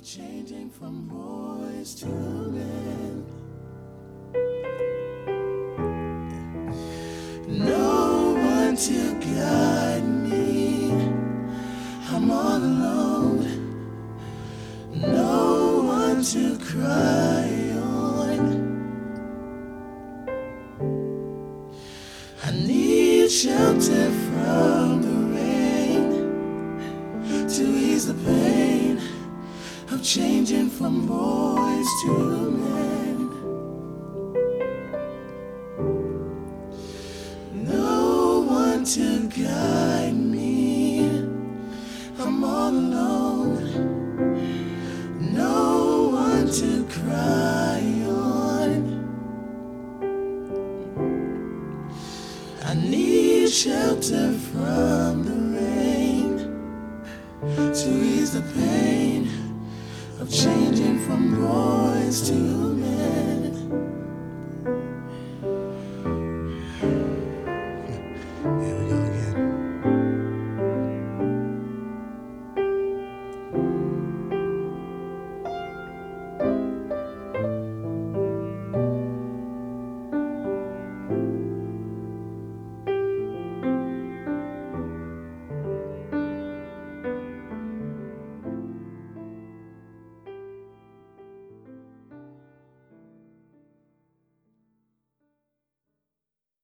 changing from boys to men. No one to guide me. I'm all alone. No one to cry on. I need shelter from the rain to ease the pain of changing from boys to men. No one to guide me. I'm all alone. No one to cry on. I need shelter from the rain to ease the pain of changing from boys to men.